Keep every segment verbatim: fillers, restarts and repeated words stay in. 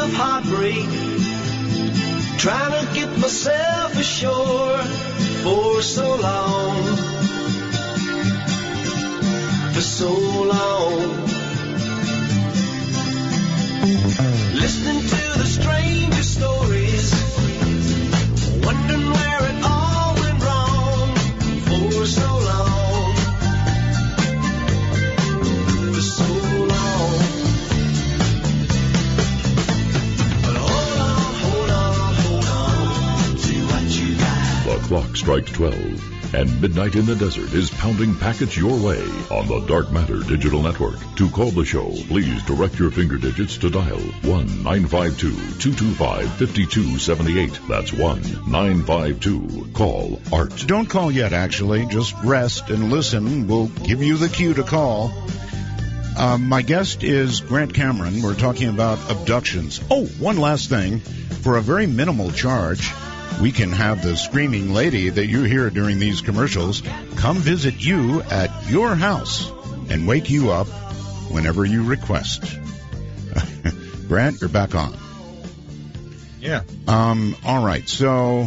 of heartbreak, trying to get myself ashore for so long, for so long. Listening to the stranger stories, wondering where it all went wrong for so long, for so long. But hold on, hold on, hold on to what you got. The clock strikes twelve. And Midnight in the Desert is pounding packets your way on the Dark Matter Digital Network. To call the show, please direct your finger digits to dial one nine five two, two two five, five two seven eight. That's one nine five two. Call Art. Don't call yet, actually. Just rest and listen. We'll give you the cue to call. Uh, my guest is Grant Cameron. We're talking about abductions. Oh, one last thing. For a very minimal charge, we can have the screaming lady that you hear during these commercials come visit you at your house and wake you up whenever you request. Grant, you're back on. Yeah. Um. All right. So,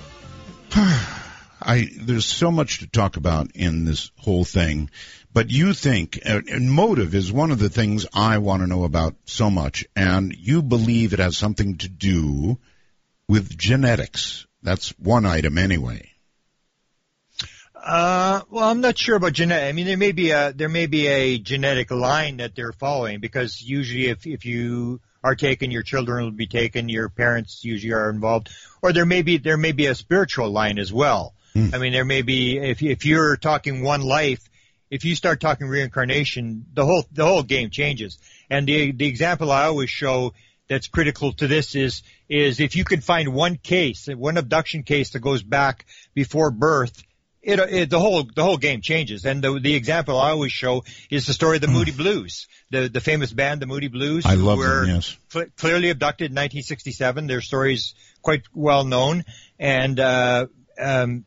I there's so much to talk about in this whole thing, but you think uh, and motive is one of the things I want to know about so much, and you believe it has something to do with genetics. That's one item anyway. Uh, well, I'm not sure about genetic. I mean, there may be a there may be a genetic line that they're following, because usually if if you are taken, your children will be taken. Your parents usually are involved, or there may be there may be a spiritual line as well. Hmm. I mean, there may be if if you're talking one life, if you start talking reincarnation, the whole the whole game changes. And the the example I always show that's critical to this is is if you can find one case, one abduction case that goes back before birth, it, it the whole the whole game changes. And the the example I always show is the story of the Moody Blues, the the famous band, the Moody Blues. I love who were them. Yes, cl- clearly abducted in nineteen sixty-seven. Their story is quite well known, and uh, um,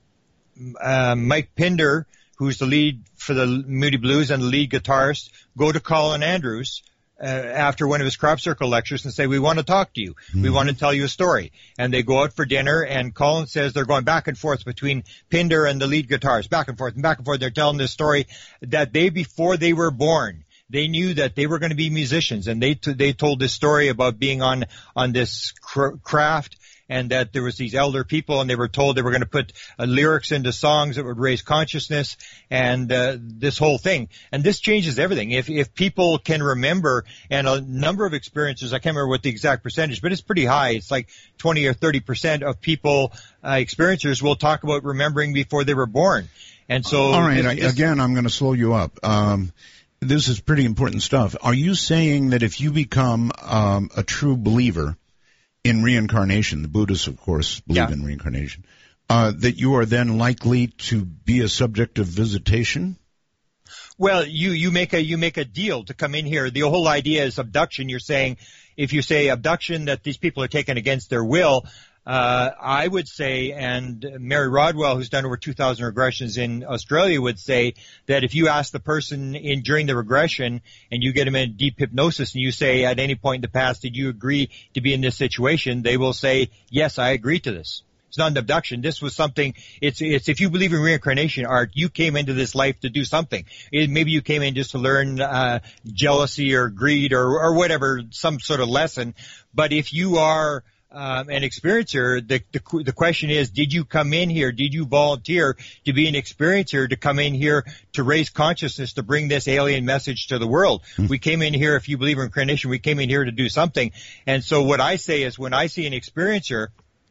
uh, Mike Pinder, who's the lead for the Moody Blues and the lead guitarist, go to Colin Andrews Uh, after one of his crop circle lectures and say, we want to talk to you. Mm-hmm. We want to tell you a story. And they go out for dinner, and Colin says they're going back and forth between Pinder and the lead guitarist, back and forth and back and forth. They're telling this story that they, before they were born, they knew that they were going to be musicians, and they t- they told this story about being on on this cr- craft, and that there was these elder people, and they were told they were going to put uh, lyrics into songs that would raise consciousness, and uh, this whole thing. And this changes everything. If if people can remember, and a number of experiencers, I can't remember what the exact percentage, but it's pretty high. It's like twenty or thirty percent of people, uh, experiencers, will talk about remembering before they were born. And so, all right, this, I, this, again, I'm going to slow you up. Um, this is pretty important stuff. Are you saying that if you become um, a true believer in reincarnation, the Buddhists, of course, believe yeah. in reincarnation, uh, that you are then likely to be a subject of visitation? Well, you, you make a, you make a deal to come in here. The whole idea is abduction. You're saying, if you say abduction, that these people are taken against their will, uh, I would say, and Mary Rodwell, who's done over two thousand regressions in Australia, would say that if you ask the person in during the regression and you get them in deep hypnosis and you say at any point in the past, did you agree to be in this situation? They will say, yes, I agree to this. It's not an abduction. This was something, it's, it's, if you believe in reincarnation, Art, you came into this life to do something. It, maybe you came in just to learn, uh, jealousy or greed or, or whatever, some sort of lesson. But if you are, um, an experiencer, the, the, the question is, did you come in here? Did you volunteer to be an experiencer, to come in here to raise consciousness, to bring this alien message to the world? Mm-hmm. We came in here, if you believe in reincarnation, we came in here to do something. And so what I say is, when I see an experiencer,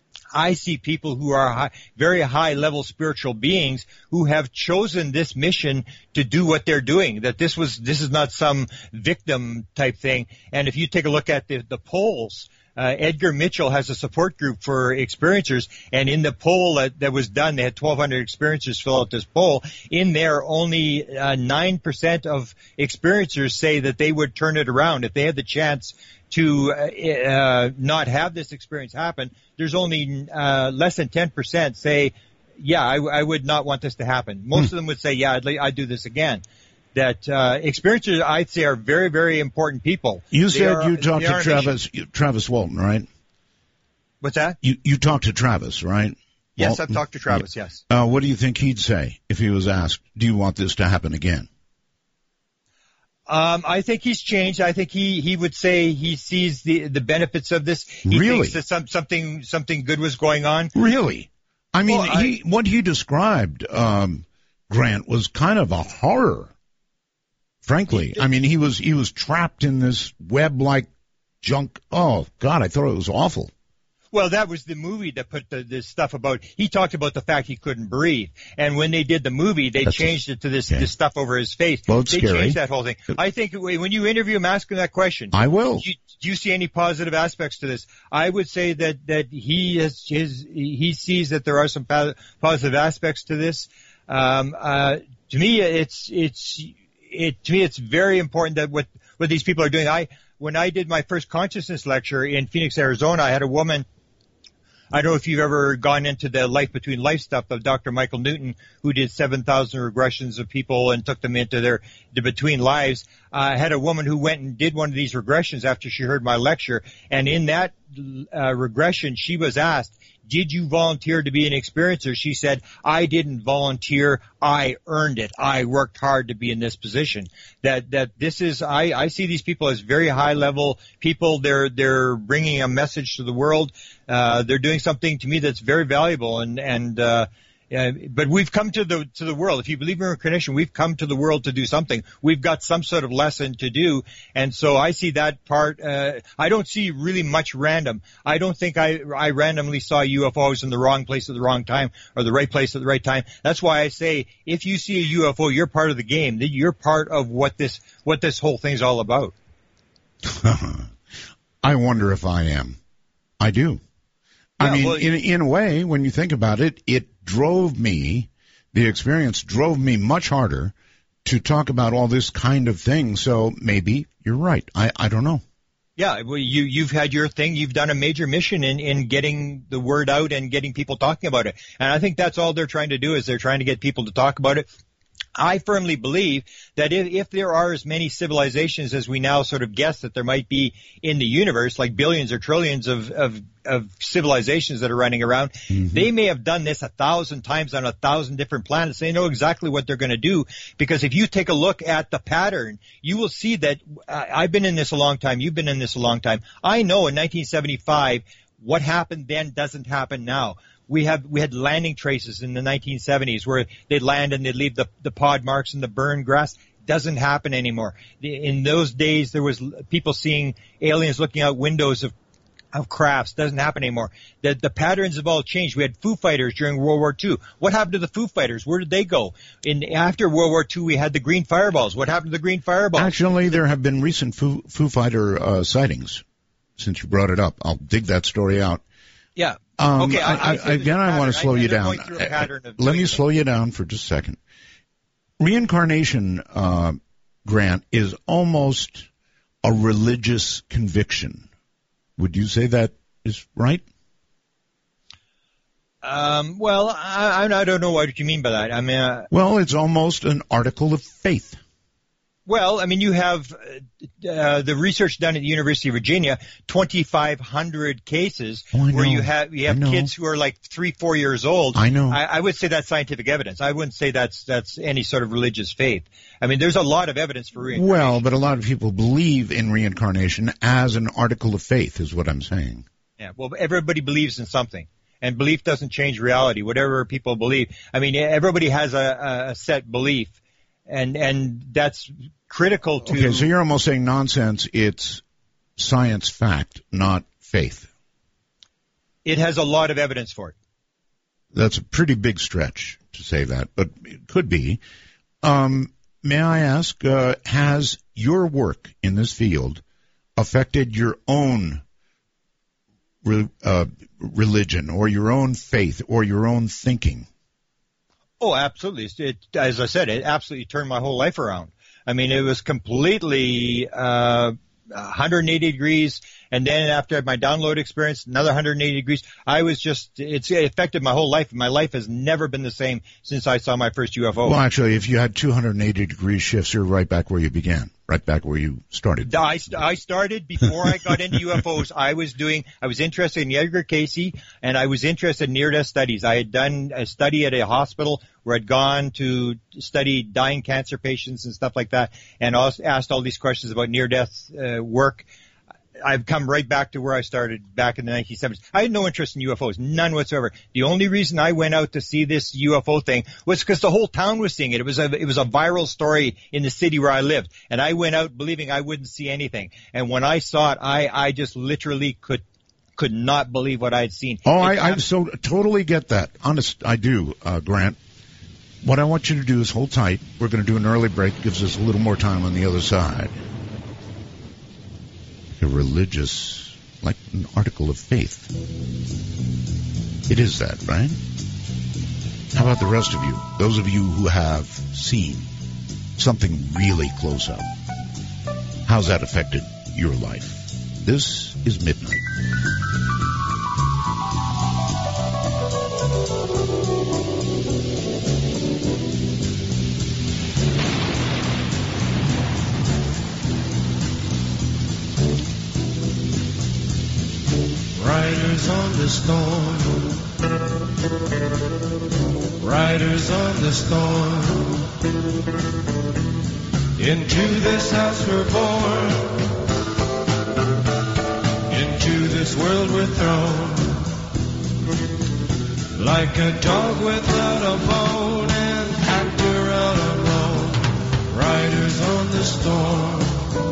I see people who are high, very high-level spiritual beings who have chosen this mission to do what they're doing, that this was this is not some victim type thing. And if you take a look at the, the polls, uh, Edgar Mitchell has a support group for experiencers, and in the poll that, that was done, they had twelve hundred experiencers fill out this poll. In there, only uh, nine percent of experiencers say that they would turn it around if they had the chance to uh, not have this experience happen. There's only uh, less than ten percent say, yeah, I, I would not want this to happen. Most hmm. of them would say, yeah, I'd, I'd do this again. that uh, experiencers, I'd say, are very, very important people. You They said are- you talked they to are a Travis nation. Travis Walton, right? What's that? You you talked to Travis, right? Yes, Walton? I've talked to Travis, yes. Uh, what do you think he'd say if he was asked, do you want this to happen again? Um, I think he's changed. I think he, he would say he sees the, the benefits of this. He Really? thinks that some, something something good was going on. Really? I mean, Well, I- he what he described, um, Grant, was kind of a horror. Frankly, I mean, he was he was trapped in this web-like junk. Oh God, I thought it was awful. Well, that was the movie that put the, this stuff about. He talked about the fact he couldn't breathe, and when they did the movie, they That's changed it to this yeah. this stuff over his face. Well, it's they scary. changed that whole thing. I think when you interview him, ask him that question. I will. Do you, do you see any positive aspects to this? I would say that that he has his he sees that there are some po- positive aspects to this. Um, uh, to me, it's it's it to me it's very important that what what these people are doing. I when I did my first consciousness lecture in Phoenix, Arizona, I had a woman. I don't know if you've ever gone into the life between life stuff of Doctor Michael Newton, who did seven thousand regressions of people and took them into their the between lives. Uh, I had a woman who went and did one of these regressions after she heard my lecture, and in that uh, regression, she was asked, did you volunteer to be an experiencer? She said, I didn't volunteer. I earned it. I worked hard to be in this position. That, that this is, I, I see these people as very high level people. They're, they're bringing a message to the world. Uh, they're doing something to me that's very valuable. And, and, uh, Uh, but we've come to the to the world. If you believe in reincarnation, we've come to the world to do something. We've got some sort of lesson to do, and so I see that part. Uh, I don't see really much random. I don't think I I randomly saw U F Os in the wrong place at the wrong time or the right place at the right time. That's why I say if you see a U F O, you're part of the game. That you're part of what this what this whole thing's all about. I wonder if I am. I do. I Yeah, mean, well, in in a way, when you think about it, it drove me, the experience drove me much harder to talk about all this kind of thing. So maybe you're right. I, I don't know. Yeah, well, you, you've had your thing. You've done a major mission in, in getting the word out and getting people talking about it. And I think that's all they're trying to do is they're trying to get people to talk about it. I firmly believe that if, if there are as many civilizations as we now sort of guess that there might be in the universe, like billions or trillions of, of, of civilizations that are running around, mm-hmm. they may have done this a thousand times on a thousand different planets. They know exactly what they're going to do, because if you take a look at the pattern, you will see that uh, I've been in this a long time. You've been in this a long time. I know in nineteen seventy-five, what happened then doesn't happen now. We have we had landing traces in the nineteen seventies where they'd land and they'd leave the, the pod marks and the burned grass. Doesn't happen anymore. In those days, there was people seeing aliens looking out windows of of crafts. Doesn't happen anymore. The the patterns have all changed. We had Foo Fighters during World War Two. What happened to the Foo Fighters? Where did they go? In after World War Two, we had the green fireballs. What happened to the green fireballs? Actually, there have been recent Foo, Foo Fighter uh, sightings. Since you brought it up, I'll dig that story out. Yeah. Um, okay. I, I, I, again, I want to slow I, you they're down. going through a pattern of Let me doing slow you down for just a second. Reincarnation, uh, Grant, is almost a religious conviction. Would you say that is right? Um, well, I, I don't know what you mean by that. I mean, uh, well, it's almost an article of faith. Well, I mean, you have uh, the research done at the University of Virginia, twenty-five hundred cases oh, I where know. you have you have kids who are like three, four years old. I know. I, I would say that's scientific evidence. I wouldn't say that's that's any sort of religious faith. I mean, there's a lot of evidence for reincarnation. Well, but a lot of people believe in reincarnation as an article of faith, is what I'm saying. Yeah. Well, everybody believes in something. And belief doesn't change reality. Whatever people believe. I mean, everybody has a, a set belief. And and that's critical to... Okay, so you're almost saying nonsense. It's science fact, not faith. It has a lot of evidence for it. That's a pretty big stretch to say that, but it could be. Um, may I ask, uh, has your work in this field affected your own re- uh, religion or your own faith or your own thinking? Oh, absolutely. It, as I said, it absolutely turned my whole life around. I mean, it was completely uh, one hundred eighty degrees. And then after my download experience, another one hundred eighty degrees. I was just, it's it affected my whole life. My life has never been the same since I saw my first U F O. Well, actually, if you had two hundred eighty degree shifts, you're right back where you began, right back where you started. I, st- I started before I got into U F Os. I was doing, I was interested in Edgar Cayce, and I was interested in near-death studies. I had done a study at a hospital where I'd gone to study dying cancer patients and stuff like that, and also asked all these questions about near-death uh, work. I've come right back to where I started back in the nineteen seventies. I had no interest in U F Os, none whatsoever. The only reason I went out to see this U F O thing was because the whole town was seeing it. It was a it was a viral story in the city where I lived, and I went out believing I wouldn't see anything. And when I saw it, I I just literally could could not believe what I had seen. Oh, I, I so totally get that. Honest, I do, uh, Grant. What I want you to do is hold tight. We're going to do an early break. Gives us a little more time on the other side. A religious, like an article of faith. It is that, right? How about the rest of you? Those of you who have seen something really close up. How's that affected your life? This is Midnight. Riders on the storm, riders on the storm. Into this house we're born, into this world we're thrown. Like a dog without a bone, and actor out alone. Riders on the storm.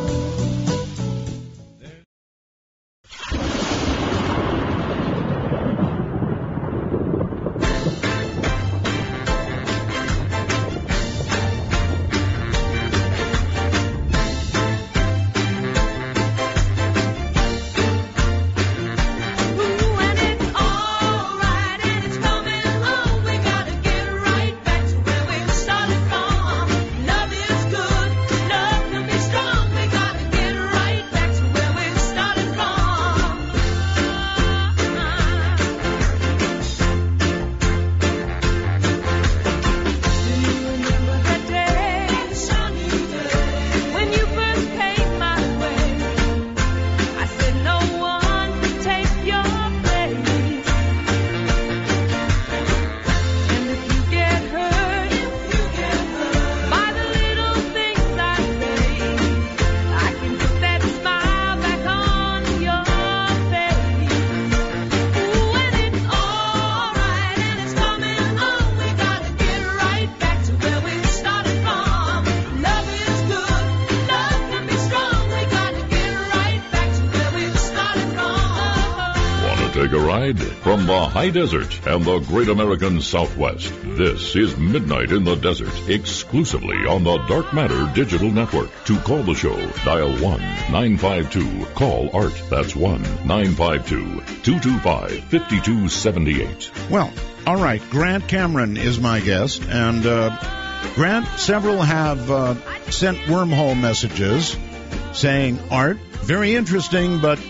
From the high desert and the great American Southwest, this is Midnight in the Desert, exclusively on the Dark Matter Digital Network. To call the show, dial one nine five two, call A R T. That's one nine five two, two two five, five two seven eight. Well, all right, Grant Cameron is my guest, and uh, Grant, several have uh, sent wormhole messages saying, Art, very interesting, but,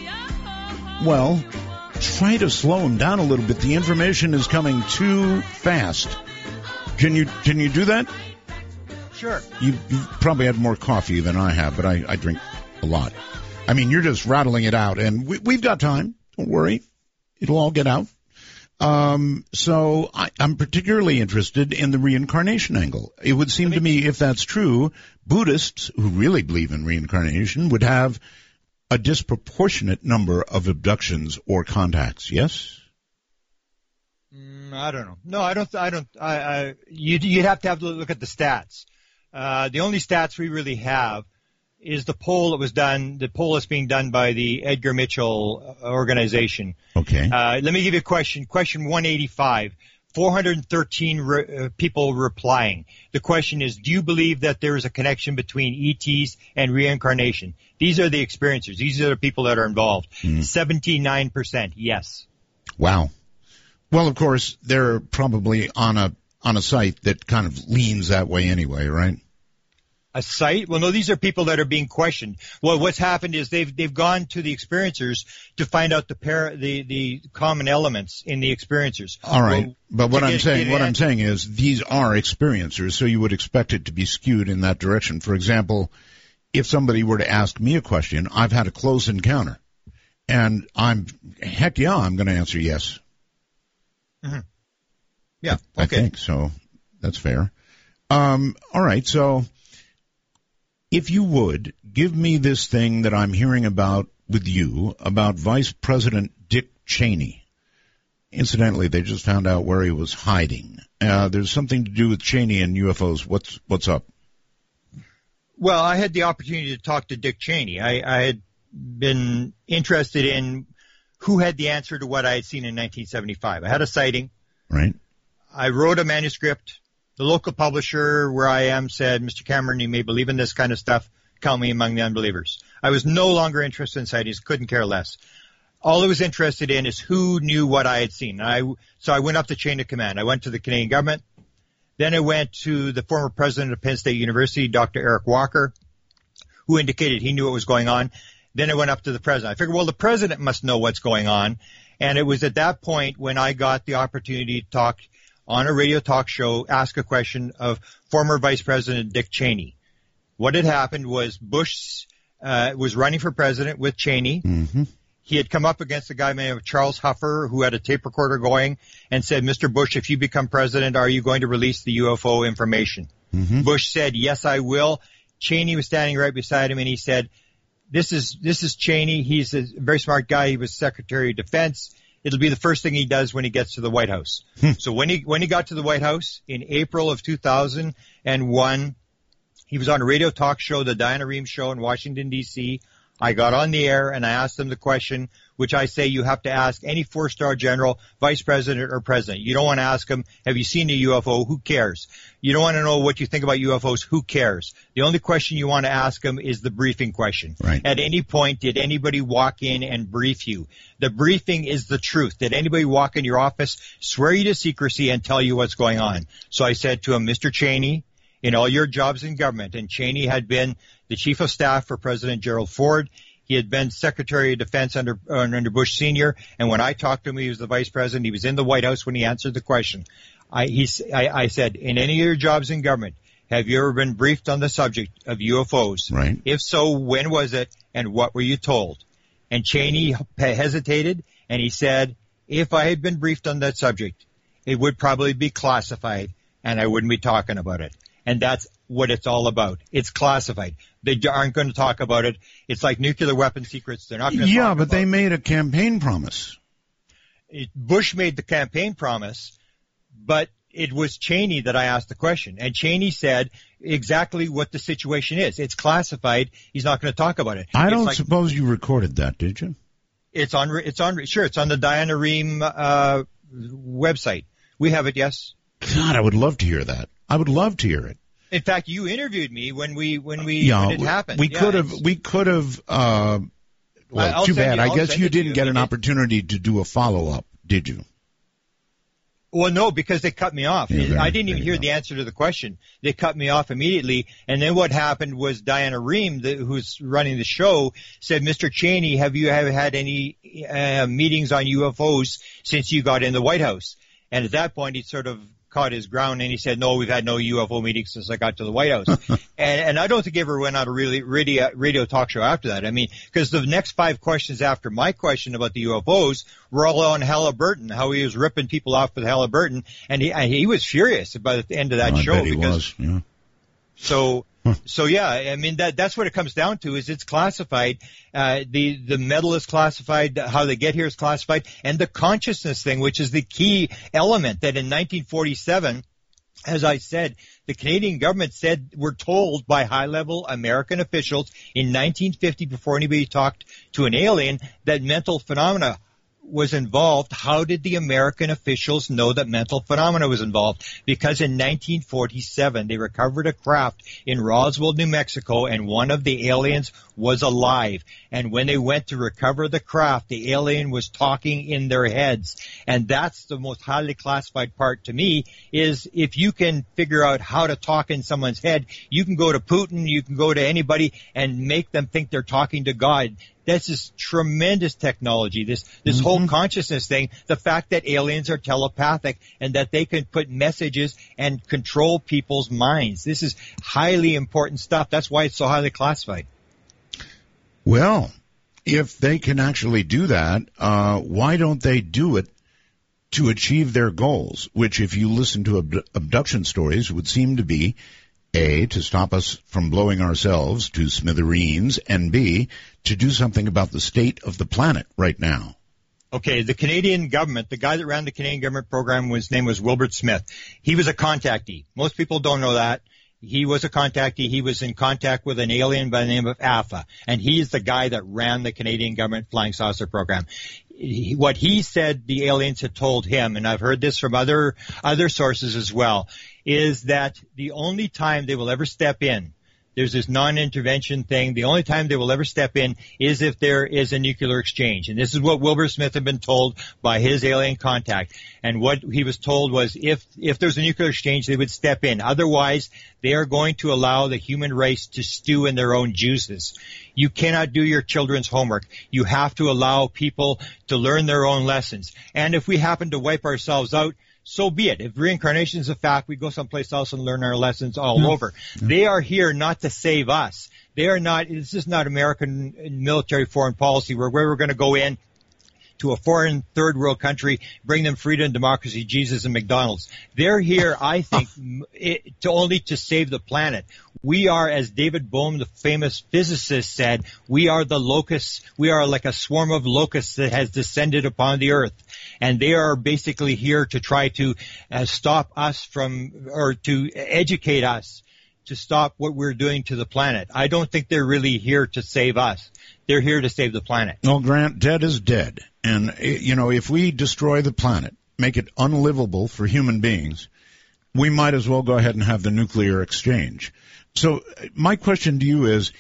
well, try to slow him down a little bit. The information is coming too fast. Can you can you do that? Sure. You, you've probably had more coffee than I have, but I, I drink a lot. I mean, you're just rattling it out, and we, we've got time. Don't worry. It'll all get out. Um, so I, I'm particularly interested in the reincarnation angle. It would seem to me, if that's true, Buddhists who really believe in reincarnation would have a disproportionate number of abductions or contacts. Yes? Mm, I don't know. No, I don't. I don't. I, I you'd, you'd have to have to look at the stats. Uh, the only stats we really have is the poll that was done. The poll that's being done by the Edgar Mitchell organization. Okay. Uh, let me give you a question. Question one eighty-five. four hundred thirteen re- uh, people replying. The question is, do you believe that there is a connection between E Ts and reincarnation? These are the experiencers. These are the people that are involved. Mm. seventy-nine percent, yes. Wow. Well, of course, they're probably on a on a site that kind of leans that way anyway, right? A site? Well, no, these are people that are being questioned. Well, what's happened is they've they've gone to the experiencers to find out the par- the the common elements in the experiencers. All right, well, but what I'm get, saying, get what an I'm saying is these are experiencers, so you would expect it to be skewed in that direction. For example, if somebody were to ask me a question, I've had a close encounter, and I'm heck yeah, I'm going to answer yes. Mm-hmm. Yeah, okay. I think so. That's fair. Um, all right, so. If you would, give me this thing that I'm hearing about with you about Vice President Dick Cheney. Incidentally, they just found out where he was hiding. Uh, there's something to do with Cheney and U F Os. What's what's up? Well, I had the opportunity to talk to Dick Cheney. I, I had been interested in who had the answer to what I had seen in nineteen seventy-five. I had a sighting. Right. I wrote a manuscript. The local publisher where I am said, Mister Cameron, you may believe in this kind of stuff. Count me among the unbelievers. I was no longer interested in sightings, couldn't care less. All I was interested in is who knew what I had seen. I, so I went up the chain of command. I went to the Canadian government. Then I went to the former president of Penn State University, Doctor Eric Walker, who indicated he knew what was going on. Then I went up to the president. I figured, well, the president must know what's going on. And it was at that point when I got the opportunity to talk on a radio talk show, ask a question of former Vice President Dick Cheney. What had happened was Bush uh, was running for president with Cheney. Mm-hmm. He had come up against a guy named Charles Huffer who had a tape recorder going and said, Mister Bush, if you become president, are you going to release the U F O information? Mm-hmm. Bush said, yes, I will. Cheney was standing right beside him, and he said, this is this is Cheney. He's a very smart guy. He was Secretary of Defense. It'll be the first thing he does when he gets to the White House. So when he when he got to the White House in April of two thousand one, he was on a radio talk show, the Diana Rehm Show in Washington, D C. I got on the air and I asked him the question, which I say you have to ask any four-star general, vice president, or president. You don't want to ask him, have you seen a U F O? Who cares? You don't want to know what you think about U F Os. Who cares? The only question you want to ask him is the briefing question. Right. At any point, did anybody walk in and brief you? The briefing is the truth. Did anybody walk in your office, swear you to secrecy, and tell you what's going on? So I said to him, Mister Cheney, in all your jobs in government, and Cheney had been the chief of staff for President Gerald Ford. He had been Secretary of Defense under uh, under Bush Senior, and when I talked to him, he was the Vice President. He was in the White House when he answered the question. I, he, I, I said, in any of your jobs in government, have you ever been briefed on the subject of U F Os? Right. If so, when was it, and what were you told? And Cheney hesitated, and he said, if I had been briefed on that subject, it would probably be classified, and I wouldn't be talking about it. And that's what it's all about. It's classified. They aren't going to talk about it. It's like nuclear weapon secrets. They're not going to yeah, talk but about they it. made a campaign promise. It, Bush made the campaign promise, but it was Cheney that I asked the question. And Cheney said exactly what the situation is. It's classified. He's not going to talk about it. I It's don't like, suppose you recorded that, did you? It's on, it's on, sure, it's on the Diana Rehm uh, website. We have it, yes. God, I would love to hear that. I would love to hear it. In fact, you interviewed me when we when we Yeah, when it happened. we Yeah, could have it's- we could have. Uh, well, I'll too send bad. you- I I'll guess send you it to didn't you. get I an mean, it- opportunity to do a follow up, did you? Well, no, because they cut me off. Yeah, there- I didn't even there you hear go. the answer to the question. They cut me off immediately. And then what happened was Diana Rehm, the, who's running the show, said, Mister Cheney, have you have had any uh, meetings on U F Os since you got in the White House? And at that point, he sort of caught his ground and he said, no, we've had no U F O meetings since I got to the White House. and, and I don't think he ever went on a really radio, radio talk show after that. I mean, because the next five questions after my question about the U F Os were all on Halliburton, how he was ripping people off with Halliburton. And he, and he was furious by the end of that I show. bet he because, was. Yeah. So, so yeah, I mean, that, that's what it comes down to is it's classified. Uh, the, the metal is classified, how they get here is classified, and the consciousness thing, which is the key element that in nineteen forty-seven, as I said, the Canadian government said, we're told by high-level American officials in nineteen fifty, before anybody talked to an alien, that mental phenomena was involved, how did the American officials know that mental phenomena was involved? Because in nineteen forty-seven, they recovered a craft in Roswell, New Mexico, and one of the aliens was alive. And when they went to recover the craft, the alien was talking in their heads. And that's the most highly classified part to me, is if you can figure out how to talk in someone's head, you can go to Putin, you can go to anybody and make them think they're talking to God. This is tremendous technology, this this mm-hmm. whole consciousness thing, the fact that aliens are telepathic and that they can put messages and control people's minds. This is highly important stuff. That's why it's so highly classified. Well, if they can actually do that, uh, why don't they do it to achieve their goals, which if you listen to ab- abduction stories would seem to be A, to stop us from blowing ourselves to smithereens, and B, to do something about the state of the planet right now. Okay, the Canadian government, the guy that ran the Canadian government program, his name was Wilbert Smith. He was a contactee. Most people don't know that. He was a contactee. He was in contact with an alien by the name of A F A, and he is the guy that ran the Canadian government flying saucer program. He, what he said the aliens had told him, and I've heard this from other other sources as well, is that the only time they will ever step in, there's this non-intervention thing, the only time they will ever step in is if there is a nuclear exchange. And this is what Wilbur Smith had been told by his alien contact. And what he was told was if, if there's a nuclear exchange, they would step in. Otherwise, they are going to allow the human race to stew in their own juices. You cannot do your children's homework. You have to allow people to learn their own lessons. And if we happen to wipe ourselves out, so be it. If reincarnation is a fact, we go someplace else and learn our lessons all yeah. over. Yeah. They are here not to save us. They are not, this is not American military foreign policy where we're going to go in to a foreign third world country, bring them freedom, democracy, Jesus, and McDonald's. They're here, I think, it, to only to save the planet. We are, as David Bohm, the famous physicist, said, we are the locusts. We are like a swarm of locusts that has descended upon the earth. And they are basically here to try to uh, stop us from, or to educate us to stop what we're doing to the planet. I don't think they're really here to save us. They're here to save the planet. Well, Grant, dead is dead. And, you know, if we destroy the planet, make it unlivable for human beings, we might as well go ahead and have the nuclear exchange. So my question to you is,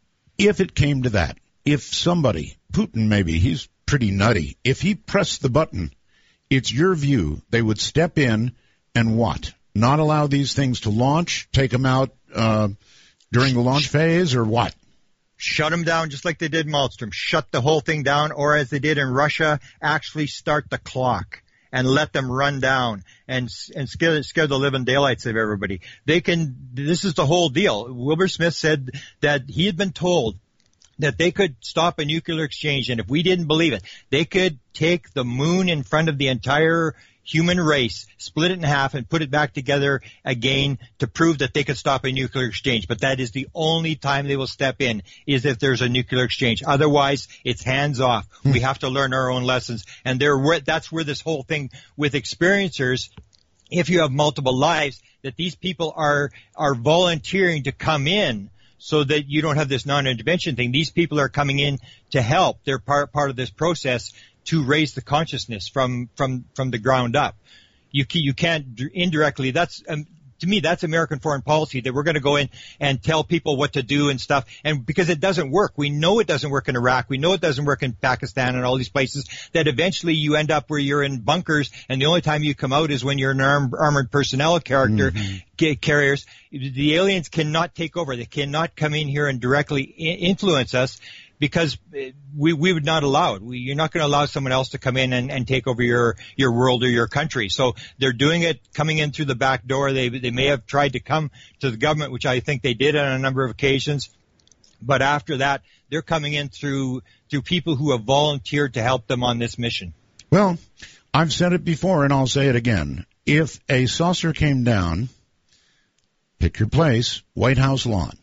if it came to that, if somebody, Putin maybe, he's pretty nutty, if he pressed the button, it's your view they would step in and what? Not allow these things to launch, take them out uh, during the launch phase, or what? Shut them down just like they did Malmstrom. Shut the whole thing down, or as they did in Russia, actually start the clock and let them run down and and scare, scare the living daylights of everybody. They can. This is the whole deal. Wilbur Smith said that he had been told that they could stop a nuclear exchange, and if we didn't believe it, they could take the moon in front of the entire human race, split it in half, and put it back together again to prove that they could stop a nuclear exchange. But that is the only time they will step in, is if there's a nuclear exchange. Otherwise, it's hands off. Hmm. We have to learn our own lessons. And there, that's where this whole thing with experiencers, if you have multiple lives, that these people are are volunteering to come in so that you don't have this non-intervention thing. These people are coming in to help. They're part part of this process to raise the consciousness from from from the ground up. You you can't indirectly. That's um, to me, that's American foreign policy, that we're going to go in and tell people what to do and stuff. And because it doesn't work, we know it doesn't work in Iraq, we know it doesn't work in Pakistan and all these places. That eventually you end up where you're in bunkers, and the only time you come out is when you're an armed, armored personnel character mm-hmm. carriers. The aliens cannot take over. They cannot come in here and directly I- influence us. Because we we would not allow it. We, you're not going to allow someone else to come in and, and take over your, your world or your country. So they're doing it, coming in through the back door. They they may have tried to come to the government, which I think they did on a number of occasions. But after that, they're coming in through through people who have volunteered to help them on this mission. Well, I've said it before, and I'll say it again. If a saucer came down, pick your place, White House lawn,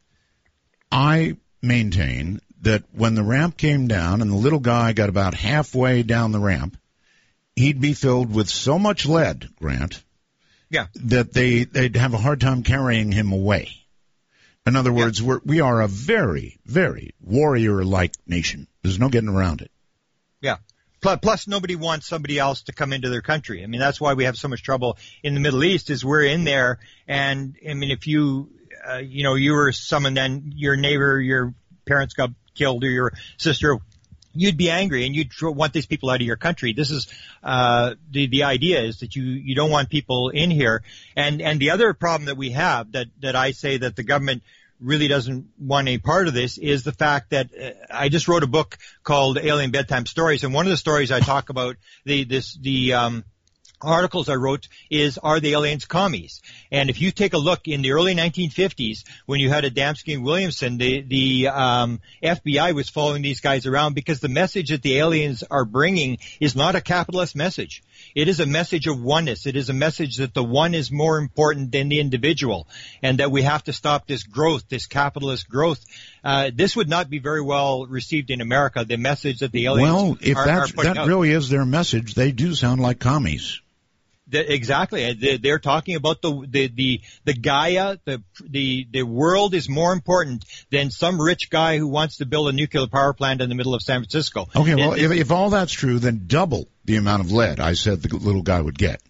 I maintain that when the ramp came down and the little guy got about halfway down the ramp, he'd be filled with so much lead, Grant, yeah. that they, they'd have a hard time carrying him away. In other words, yeah. we're, we are a very, very warrior-like nation. There's no getting around it. Yeah. plus, plus nobody wants somebody else to come into their country. I mean, that's why we have so much trouble in the Middle East is we're in there. And I mean, if you, uh, you know, you were someone, then your neighbor, your parents got killed or your sister, you'd be angry and you'd want these people out of your country. This is, uh, the, the idea is that you, you don't want people in here. And, and the other problem that we have that, that I say that the government really doesn't want any part of this is the fact that uh, I just wrote a book called Alien Bedtime Stories. And one of the stories I talk about, the, this, the, um, articles I wrote is, are the aliens commies? And if you take a look in the early nineteen fifties, when you had Adamski and Williamson, the, the um, F B I was following these guys around because the message that the aliens are bringing is not a capitalist message. It is a message of oneness. It is a message that the one is more important than the individual, and that we have to stop this growth, this capitalist growth. Uh, this would not be very well received in America, the message that the aliens well, if are, that's, are putting that out. really is their message, they do sound like commies. The, exactly. They're, they're talking about the, the, the, the Gaia, the, the, the world is more important than some rich guy who wants to build a nuclear power plant in the middle of San Francisco. Okay, well, it, if, if all that's true, then double the amount of lead I said the little guy would get.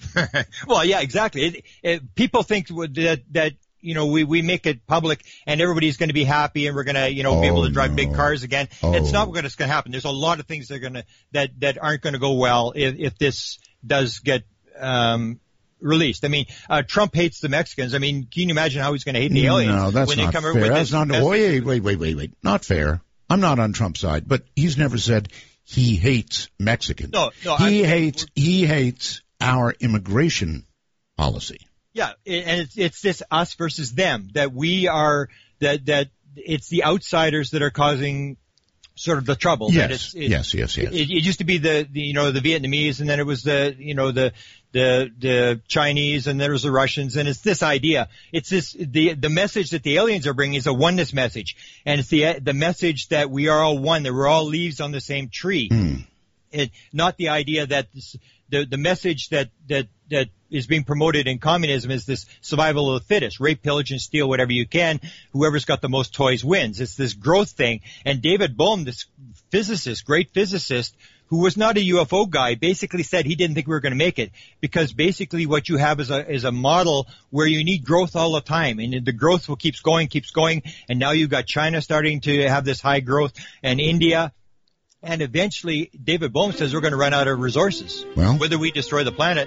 Well, yeah, exactly. It, it, people think that, that, you know, we, we make it public and everybody's going to be happy and we're going to, you know, oh, be able to drive no. big cars again. Oh. It's not what's going to happen. There's a lot of things that are going to, that, that aren't going to go well if, if this does get, um, released. I mean, uh, Trump hates the Mexicans. I mean, can you imagine how he's going to hate the aliens? No, that's when not they come fair. With That's this not, message? wait, wait, wait, wait, wait. Not fair. I'm not on Trump's side, but he's never said he hates Mexicans. No, no. He I'm, hates, he hates our immigration policy. Yeah, and it's, it's this us versus them, that we are, that, that it's the outsiders that are causing sort of the trouble. Yes, that it's, it, yes, yes, yes. It, it used to be the, the, you know, the Vietnamese, and then it was the, you know, the, the, the Chinese, and then it was the Russians, and it's this idea. It's this, the, the message that the aliens are bringing is a oneness message, and it's the, the message that we are all one, that we're all leaves on the same tree. Mm. It, not the idea that this, the, the message that, that, that is being promoted in communism is this survival of the fittest. Rape, pillage, and steal whatever you can. Whoever's got the most toys wins. It's this growth thing. And David Bohm, this physicist, great physicist, who was not a U F O guy, basically said he didn't think we were going to make it, because basically what you have is a, is a model where you need growth all the time, and the growth will keeps going, keeps going, and now you've got China starting to have this high growth, and India. And eventually, David Bohm says we're going to run out of resources, Well, whether we destroy the planet.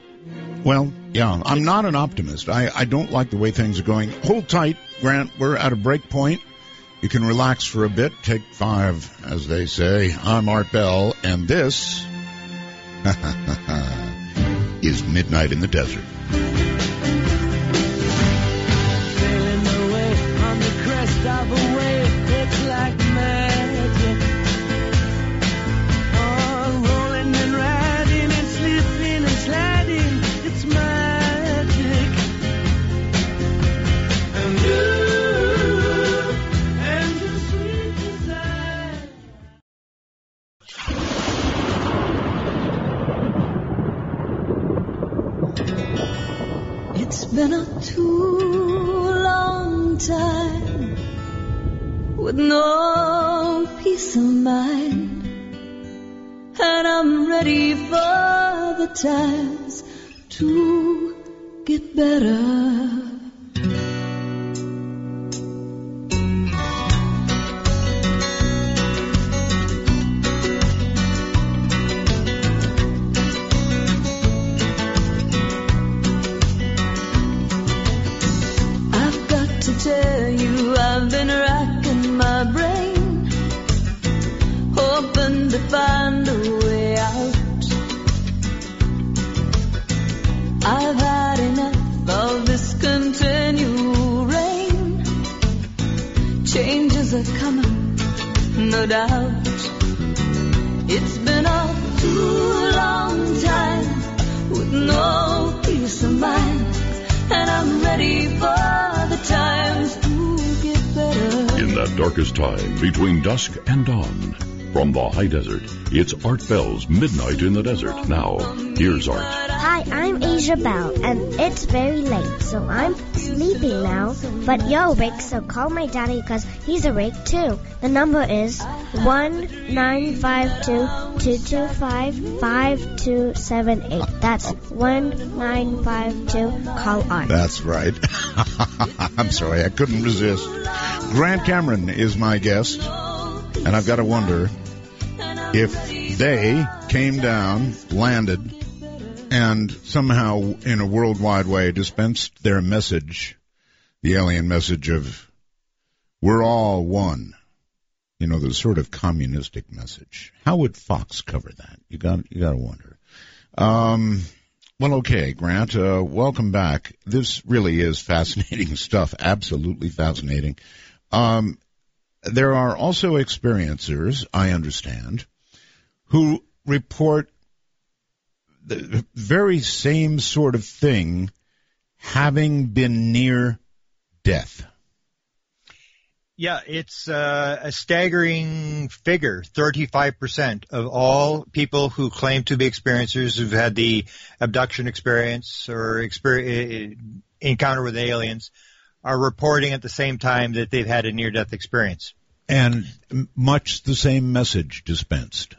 Well, yeah, I'm not an optimist. I, I don't like the way things are going. Hold tight, Grant. We're at a break point. You can relax for a bit. Take five, as they say. I'm Art Bell, and this is Midnight in the Desert. Sailing away on the crest of a wave, it's like magic. Oh, rolling and riding and slipping and sliding, it's magic. And you, and your sweet desire. It's been a too long time with no peace of mind, and I'm ready for the times to get better. Tell you I've been racking my brain, hoping to find a way out. I've had enough of this continual rain. Changes are coming, no doubt. It's been a too long time with no peace of mind, and I'm ready for the times to get better. In that darkest time between dusk and dawn, From the high desert, it's Art Bell's Midnight in the Desert. Now, here's Art. Hi, I'm Asia Bell, and it's very late, so I'm sleeping now. But you're awake, so call my daddy because he's awake too. The number is one nine five two, two two five, five two seven eight. That's one nine five two, call Art. That's right. I'm sorry, I couldn't resist. Grant Cameron is my guest, and I've got to wonder if they came down, landed, and somehow in a worldwide way dispensed their message, the alien message of we're all one. You know, the sort of communistic message. How would Fox cover that? You got you got to wonder. Um, well, okay, Grant, uh, welcome back. This really is fascinating stuff. Absolutely fascinating. Um, there are also experiencers, I understand, who report the very same sort of thing, having been near death. Yeah, it's uh, a staggering figure. thirty-five percent of all people who claim to be experiencers who've had the abduction experience or exper- encounter with aliens are reporting at the same time that they've had a near-death experience. And much the same message dispensed.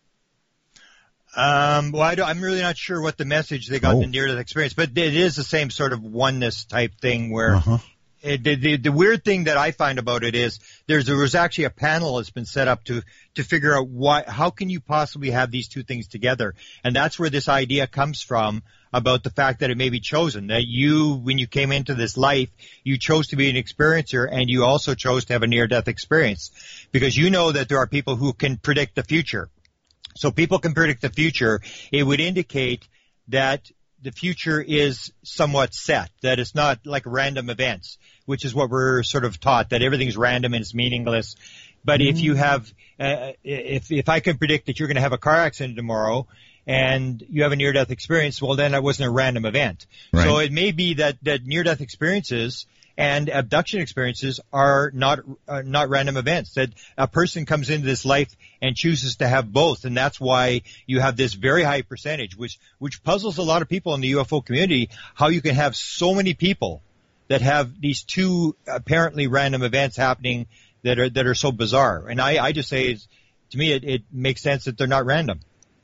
Um, well, I don't, I'm really not sure what the message they got Oh. in the near-death experience, but it is the same sort of oneness type thing where Uh-huh. it, the, the, the weird thing that I find about it is there's, there was actually a panel that's been set up to, to figure out why, how can you possibly have these two things together? And that's where this idea comes from about the fact that it may be chosen, that you, when you came into this life, you chose to be an experiencer and you also chose to have a near-death experience because you know that there are people who can predict the future. So people can predict the future. It would indicate that the future is somewhat set, that it's not like random events, which is what we're sort of taught, that everything's random and it's meaningless. But mm-hmm. if you have, uh, if if I can predict that you're going to have a car accident tomorrow and you have a near-death experience, well, then that wasn't a random event. Right. So it may be that, that near-death experiences and abduction experiences are not uh, not random events, that a person comes into this life and chooses to have both, and that's why you have this very high percentage, which which puzzles a lot of people in the U F O community, how you can have so many people that have these two apparently random events happening that are that are so bizarre. And I, I just say, it's, to me, it, it makes sense that they're not random.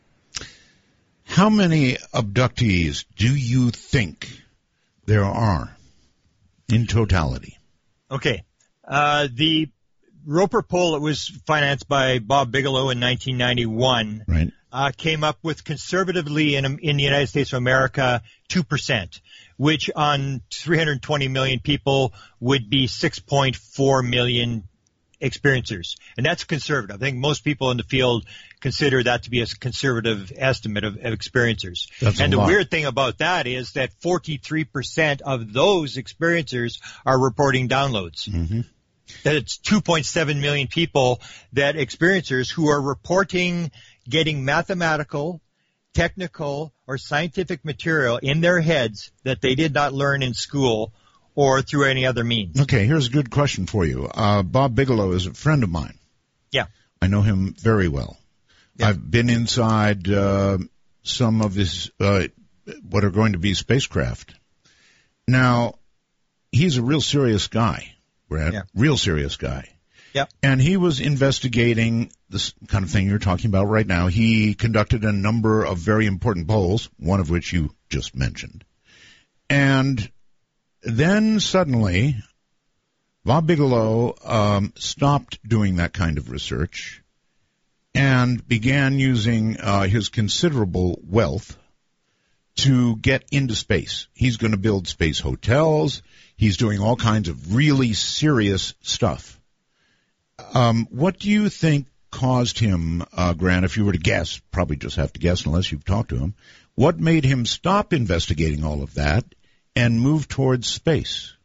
How many abductees do you think there are in totality? Okay. Uh, the Roper poll that was financed by Bob Bigelow in nineteen ninety-one Right. uh, came up with conservatively in, in the United States of America two percent, which on three hundred twenty million people would be six point four million experiencers. And that's conservative. I think most people in the field consider that to be a conservative estimate of, of experiencers. That's a and the lot. weird thing about that is that forty-three percent of those experiencers are reporting downloads. Mm-hmm. That it's two point seven million people, that experiencers who are reporting getting mathematical, technical, or scientific material in their heads that they did not learn in school or through any other means. Okay, here's a good question for you. Uh, Bob Bigelow is a friend of mine. Yeah. I know him very well. Yeah. I've been inside uh, some of his, uh, what are going to be spacecraft. Now, he's a real serious guy, Brad. Yeah. Real serious guy. Yeah. And he was investigating this kind of thing you're talking about right now. He conducted a number of very important polls, one of which you just mentioned. And then suddenly, Bob Bigelow um, stopped doing that kind of research and began using uh, his considerable wealth to get into space. He's going to build space hotels. He's doing all kinds of really serious stuff. Um, what do you think caused him, uh, Grant, if you were to guess, probably just have to guess unless you've talked to him, what made him stop investigating all of that and move towards space?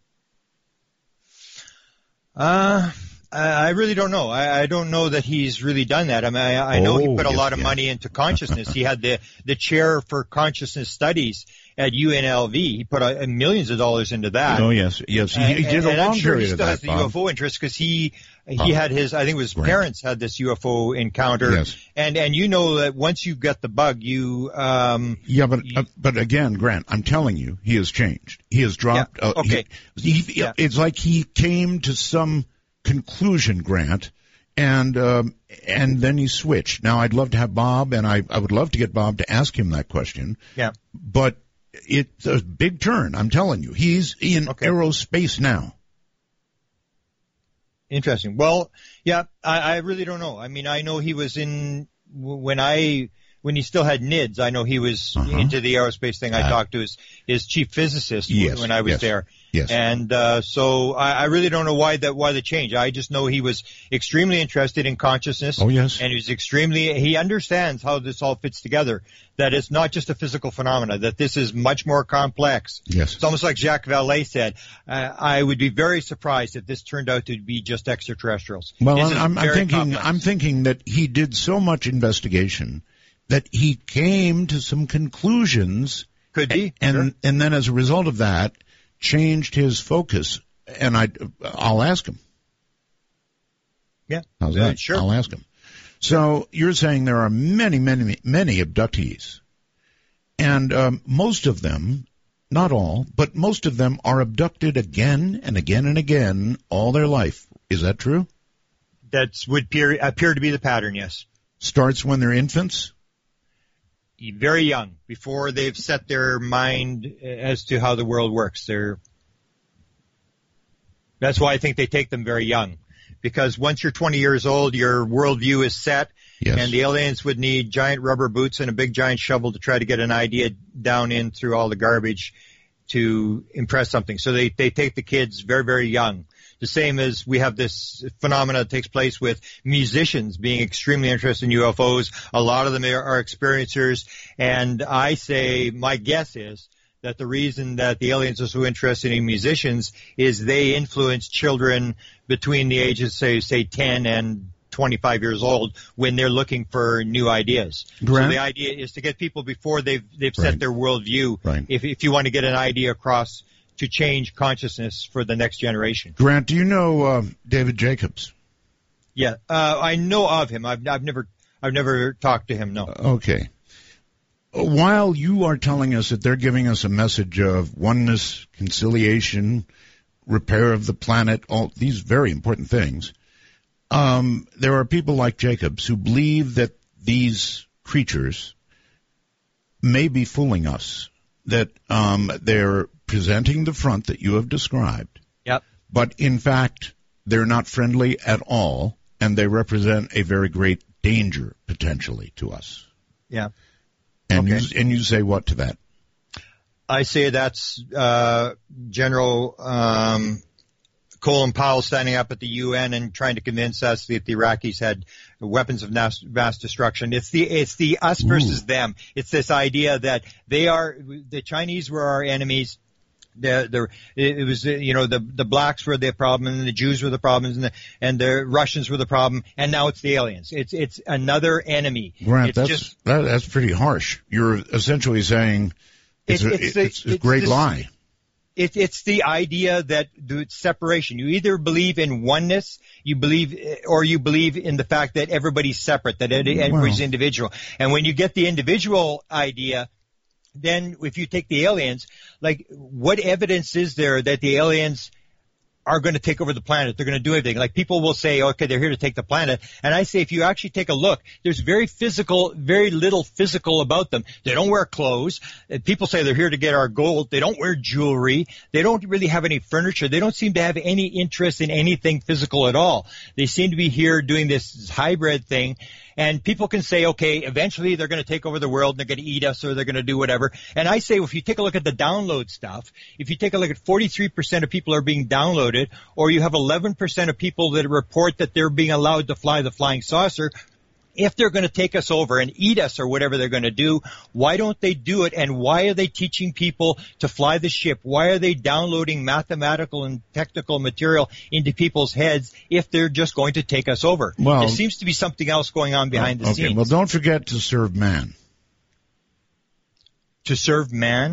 Uh, I really don't know. I, I don't know that he's really done that. I mean, I, I know Oh, he put a yes, lot of yeah. money into consciousness. He had the, the chair for consciousness studies, at U N L V. He put uh, millions of dollars into that. Oh yes, yes, he, he did and, a and long I'm sure period he of still that. has the Bob. U F O interest because he he Bob. had his, I think it was his Grant. parents had this U F O encounter. Yes. And and you know that once you get the bug, you um Yeah, but you, uh, but again, Grant, I'm telling you, he has changed. He has dropped. Yeah, Uh, okay. He, he, Yeah. It's like he came to some conclusion, Grant, and um, and then he switched. Now, I'd love to have Bob, and I I would love to get Bob to ask him that question. yeah. But it's a big turn. I'm telling you, he's in Okay. aerospace now. Interesting. Well, yeah, I, I really don't know. I mean, I know he was in when I when he still had N I D S. I know he was Uh-huh. into the aerospace thing. I Uh, talked to his his chief physicist Yes, when I was yes, there. yes. And uh, so I, I really don't know why that why the change. I just know he was extremely interested in consciousness. Oh, yes. And he was extremely he understands how this all fits together. That it's not just a physical phenomena. That this is much more complex. Yes. It's almost like Jacques Vallée said. Uh, I would be very surprised if this turned out to be just extraterrestrials. Well, This I'm, is I'm, I'm very thinking complex. I'm thinking that he did so much investigation that he came to some conclusions. Could be. And sure. and then as a result of that, changed his focus. And I, I'll ask him. Yeah. How's Uh, that? Sure. I'll ask him. So you're saying there are many, many, many abductees, and um, most of them, not all, but most of them are abducted again and again and again all their life. Is that true? That would appear, appear to be the pattern. Yes. Starts when they're infants. Very young, before they've set their mind as to how the world works. They're. That's why I think they take them very young. Because once you're twenty years old, your worldview is set, Yes. and the aliens would need giant rubber boots and a big giant shovel to try to get an idea down in through all the garbage to impress something. So they, they take the kids very, very young. The same as we have this phenomena that takes place with musicians being extremely interested in U F Os. A lot of them are, are experiencers, and I say, my guess is, that the reason that the aliens are so interested in musicians is they influence children between the ages, say, say ten and twenty-five years old when they're looking for new ideas. Grant? So the idea is to get people before they've they've set Right. their worldview. Right. If if you want to get an idea across to change consciousness for the next generation. Grant, do you know uh, David Jacobs? Yeah, uh, I know of him. I've I've never I've never talked to him. No. Okay. While you are telling us that they're giving us a message of oneness, conciliation, repair of the planet, all these very important things, um, there are people like Jacobs who believe that these creatures may be fooling us, that um, they're presenting the front that you have described, Yep. but in fact they're not friendly at all, and they represent a very great danger potentially to us. Yeah. And Okay. you and you say what to that? I say that's uh, General um, Colin Powell standing up at the U N and trying to convince us that the Iraqis had weapons of mass, mass destruction. It's the it's the us versus Ooh. them. It's this idea that they are the Chinese were our enemies. The, the, it was, uh, you know, the, the blacks were the problem and the Jews were the problems and the, and the Russians were the problem. And now it's the aliens. It's, it's another enemy. Grant, it's that's just, that, that's pretty harsh. You're essentially saying it's, It- a, it's the- it's a it's great this- lie. it, it's the idea that the separation. You either believe in oneness, you believe, or you believe in the fact that everybody's separate, that everybody's Wow. individual. And when you get the individual idea, then if you take the aliens, like what evidence is there that the aliens are going to take over the planet? They're going to do everything. Like people will say, okay, they're here to take the planet. And I say, if you actually take a look, there's very physical, very little physical about them. They don't wear clothes. And people say they're here to get our gold. They don't wear jewelry. They don't really have any furniture. They don't seem to have any interest in anything physical at all. They seem to be here doing this hybrid thing. And people can say, okay, eventually they're going to take over the world and they're going to eat us or they're going to do whatever. And I say, if you take a look at the download stuff, if you take a look at forty-three percent of people are being downloaded, or you have eleven percent of people that report that they're being allowed to fly the flying saucer, if they're going to take us over and eat us or whatever they're going to do, why don't they do it? And why are they teaching people to fly the ship? Why are they downloading mathematical and technical material into people's heads if they're just going to take us over? Well- there seems to be something else going on behind the Okay, scenes. well, don't forget to serve man. To serve man?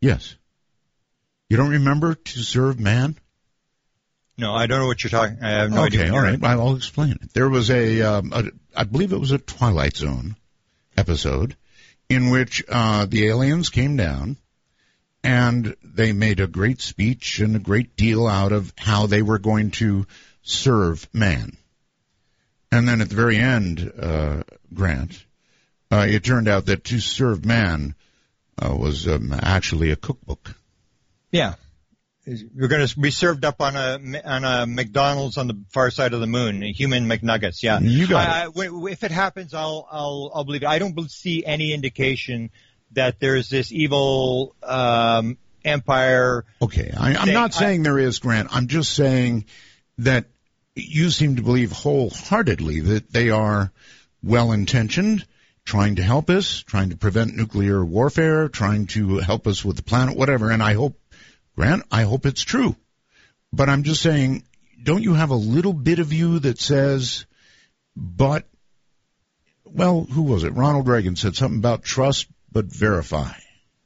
Yes. You don't remember To Serve Man? No, I don't know what you're talking. I have no okay, idea. Okay, all right. Well, I'll explain it. There was a, um, a, I believe it was a Twilight Zone episode in which uh, the aliens came down and they made a great speech and a great deal out of how they were going to serve man. And then at the very end, uh, Grant, uh, it turned out that To Serve Man uh, was um, actually a cookbook. Yeah. We're going to be served up on a on a McDonald's on the far side of the moon, human McNuggets. Yeah, you got I, it. I, if it happens, I'll I'll I'll believe it. I don't see any indication that there's this evil um, empire. Okay, I, I'm not saying I, there is, Grant. I'm just saying that you seem to believe wholeheartedly that they are well-intentioned, trying to help us, trying to prevent nuclear warfare, trying to help us with the planet, whatever. And I hope. Grant, I hope it's true. But I'm just saying, don't you have a little bit of you that says, but, well, who was it? Ronald Reagan said something about trust but verify.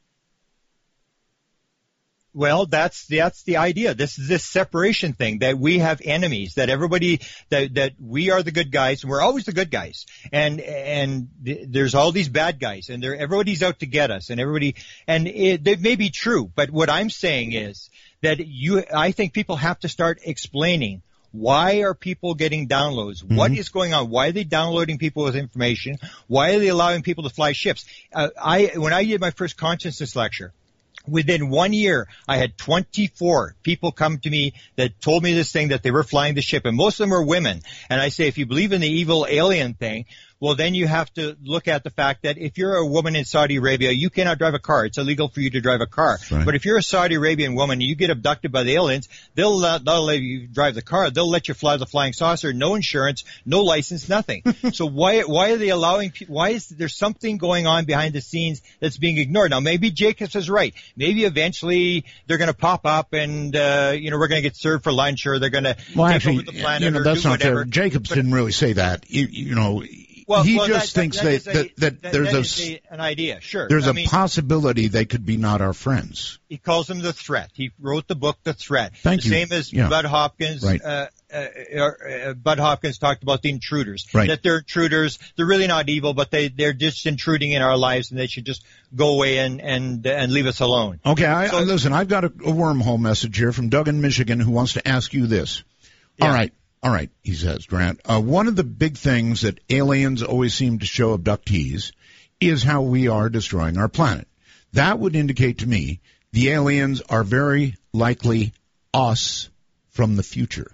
Well, that's that's the idea. This is this separation thing that we have enemies, that everybody that that we are the good guys, and we're always the good guys, and and th- there's all these bad guys, and they're everybody's out to get us, and everybody, and it, it may be true, but what I'm saying is that you, I think people have to start explaining. Why are people getting downloads? Mm-hmm. What is going on? Why are they downloading people with information? Why are they allowing people to fly ships? Uh, I when I did my first consciousness lecture. Within one year, I had twenty-four people come to me that told me this thing, that they were flying the ship, and most of them are women. And I say, if you believe in the evil alien thing, well, then you have to look at the fact that if you're a woman in Saudi Arabia, you cannot drive a car. It's illegal for you to drive a car. Right. But if you're a Saudi Arabian woman and you get abducted by the aliens, they'll, uh, they'll let you drive the car. They'll let you fly the flying saucer, no insurance, no license, nothing. So why why are they allowing people, why is there something going on behind the scenes that's being ignored? Now, maybe Jacobs is right. Maybe eventually they're going to pop up and, uh, you know, we're going to get served for lunch, or they're going to well, take actually, over the planet, you know, or that's do not whatever. fair. Jacobs but, didn't really say that. You, you know, Well, he well, just that, thinks that, that, that, that, that, that there's that a, a, an idea, sure. There's I a mean, possibility they could be not our friends. He calls them the threat. He wrote the book, The Threat. Thank the you. Same as yeah. Bud Hopkins. Right. Uh, uh, uh, Bud Hopkins talked about the intruders. Right. That they're intruders. They're really not evil, but they they're just intruding in our lives, and they should just go away and and and leave us alone. Okay, I, so, I, listen. I've got a, a wormhole message here from Doug in Michigan who wants to ask you this. Yeah. All right. All right, he says, Grant, uh, one of the big things that aliens always seem to show abductees is how we are destroying our planet. That would indicate to me the aliens are very likely us from the future.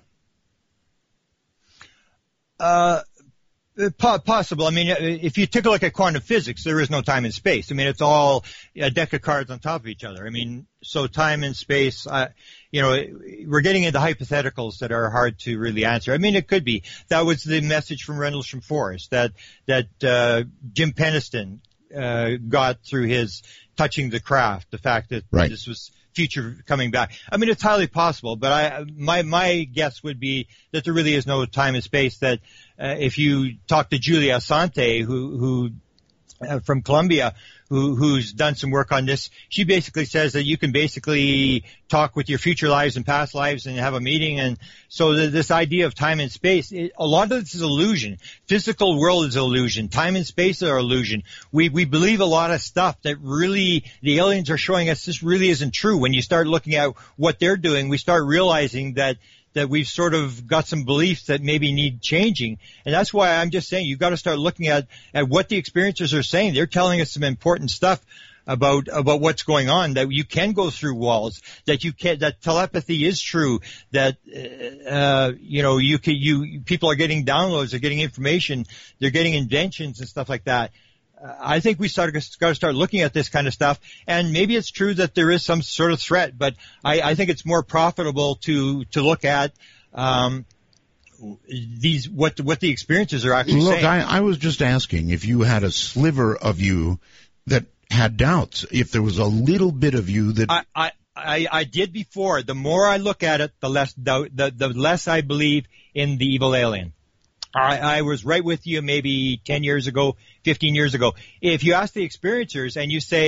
Uh, possible. I mean, if you take a look at quantum physics, there is no time and space. I mean, it's all a deck of cards on top of each other. I mean, so time and space, uh, you know, we're getting into hypotheticals that are hard to really answer. I mean, it could be. That was the message from Rendlesham Forest that, that, uh, Jim Penniston, uh, got through his touching the craft, the fact that right. this was future coming back. I mean, it's highly possible, but I, my, my guess would be that there really is no time and space, that, uh, if you talk to Julia Asante, who, who, uh, from Columbia, who, who's done some work on this, she basically says that you can basically talk with your future lives and past lives and have a meeting. And so the, this idea of time and space, it, a lot of this is illusion. Physical world is illusion. Time and space are illusion. We, we believe a lot of stuff that really the aliens are showing us this really isn't true. When you start looking at what they're doing, we start realizing that that we've sort of got some beliefs that maybe need changing. And that's why I'm just saying you've got to start looking at, at what the experiencers are saying. They're telling us some important stuff about, about what's going on, that you can go through walls, that you can, that telepathy is true, that, uh, you know, you can, you, people are getting downloads, they're getting information, they're getting inventions and stuff like that. I think we start, got to start looking at this kind of stuff, and maybe it's true that there is some sort of threat, but I, I think it's more profitable to to look at um, these what what the experiences are actually Look, saying. Look, I, I was just asking if you had a sliver of you that had doubts, if there was a little bit of you that I I, I, I did before. The more I look at it, the less doubt, the the less I believe in the evil alien. I, I was right with you maybe ten years ago, fifteen years ago. If you ask the experiencers and you say,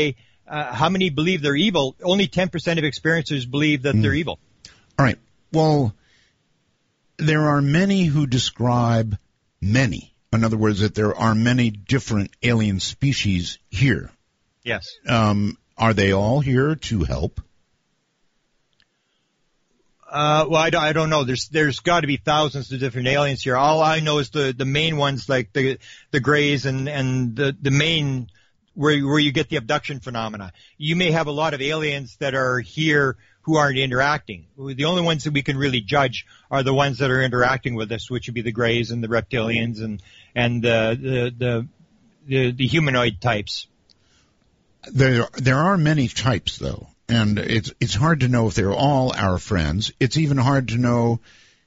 uh, how many believe they're evil? Only ten percent of experiencers believe that mm. they're evil. All right. Well, there are many who describe many. In other words, that there are many different alien species here. Yes. Um, are they all here to help? Uh, well, I don't, I don't know. There's, there's got to be thousands of different aliens here. All I know is the, the main ones, like the, the Greys and, and the, the main, where, where you get the abduction phenomena. You may have a lot of aliens that are here who aren't interacting. The only ones that we can really judge are the ones that are interacting with us, which would be the Greys and the reptilians and, and, uh, the, the, the, the humanoid types. There, there are many types though. And it's it's hard to know if they're all our friends. It's even hard to know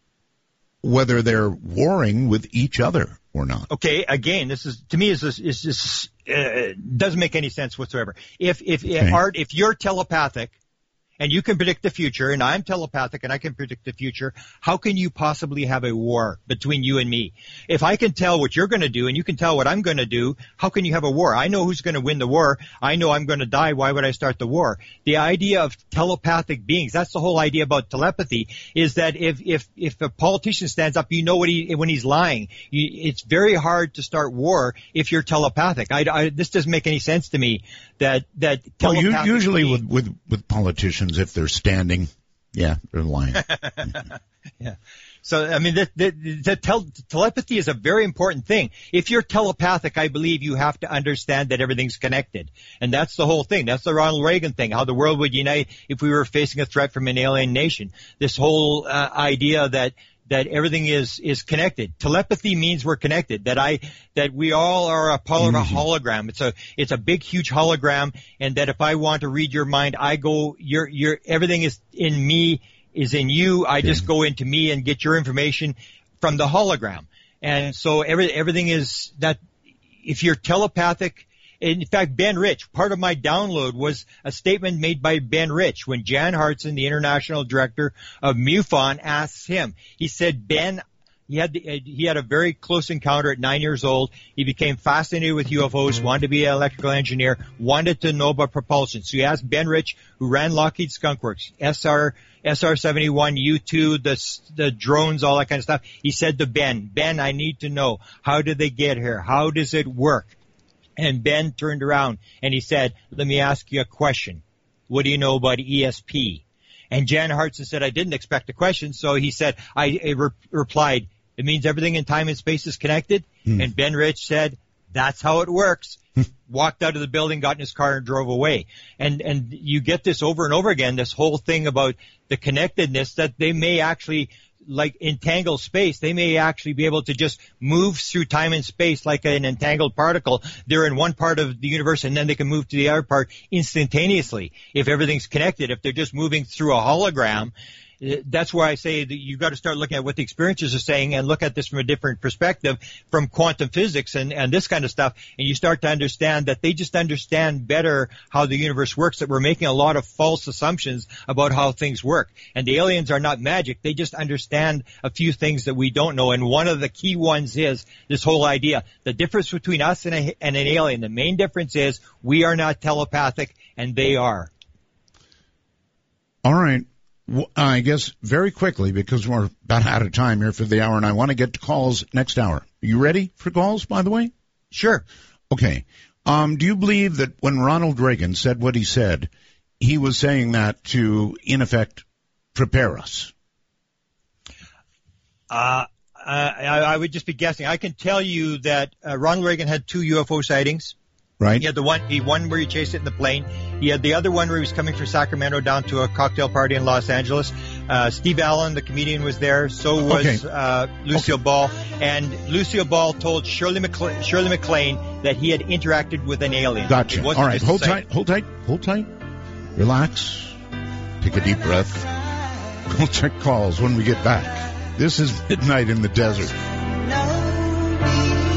whether they're warring with each other or not. Okay, again, this is to me is this is just uh, doesn't make any sense whatsoever. If if Okay. Art, if you're telepathic and you can predict the future, and I'm telepathic and I can predict the future, how can you possibly have a war between you and me? If I can tell what you're going to do and you can tell what I'm going to do, how can you have a war? I know who's going to win the war. I know I'm going to die. Why would I start the war? The idea of telepathic beings, that's the whole idea about telepathy, is that if if if a politician stands up, you know what he when he's lying. You, it's very hard to start war if you're telepathic. I, I, this doesn't make any sense to me that that Well, you, telepathic usually beings, with, with, with politicians, if they're standing, yeah, they're lying. Yeah. So, I mean, the, the, the tel- telepathy is a very important thing. If you're telepathic, I believe you have to understand that everything's connected. And that's the whole thing. That's the Ronald Reagan thing, how the world would unite if we were facing a threat from an alien nation. This whole uh, idea that that everything is, is connected. Telepathy means we're connected, that I, that we all are a part of a hologram. It's a, it's a big, huge hologram, and that if I want to read your mind, I go, your, your, everything is in me, is in you. I just go into me and get your information from the hologram. And so every, everything is that, if you're telepathic, in fact, Ben Rich, part of my download was a statement made by Ben Rich when Jan Hartson, the international director of MUFON, asks him. He said, Ben, he had the, he had a very close encounter at nine years old. He became fascinated with U F Os, wanted to be an electrical engineer, wanted to know about propulsion. So he asked Ben Rich, who ran Lockheed Skunk Works, S R S R seventy-one, U two, the the drones, all that kind of stuff. He said to Ben, Ben, I need to know, how did they get here? How does it work? And Ben turned around and he said, let me ask you a question. What do you know about E S P? And Jan Hartson said, I didn't expect a question. So he said, I, I re- replied, it means everything in time and space is connected. Hmm. And Ben Rich said, that's how it works. Walked out of the building, got in his car and drove away. And, and you get this over and over again, this whole thing about the connectedness, that they may actually, like entangled space, they may actually be able to just move through time and space like an entangled particle. They're in one part of the universe and then they can move to the other part instantaneously. If everything's connected, if they're just moving through a hologram, that's why I say that you've got to start looking at what the experiences are saying and look at this from a different perspective, from quantum physics and, and this kind of stuff. And you start to understand that they just understand better how the universe works, that we're making a lot of false assumptions about how things work. And the aliens are not magic. They just understand a few things that we don't know. And one of the key ones is this whole idea. The difference between us and, a, and an alien, the main difference is we are not telepathic and they are. All right. Well, I guess very quickly, because we're about out of time here for the hour, and I want to get to calls next hour. Are you ready for calls, by the way? Sure. Okay. Um, do you believe that when Ronald Reagan said what he said, he was saying that to, in effect, prepare us? Uh, I, I would just be guessing. I can tell you that uh, Ronald Reagan had two U F O sightings. Right. He had the one, the one where he chased it in the plane. He had the other one where he was coming from Sacramento down to a cocktail party in Los Angeles. Uh, Steve Allen, the comedian, was there. So was okay. uh, Lucille okay. Ball. And Lucille Ball told Shirley, MacLaine, Shirley MacLaine that he had interacted with an alien. Gotcha. All right. Hold tight. Hold tight. Hold tight. Relax. Take a deep breath. We'll check calls when we get back. This is Midnight in the Desert. No.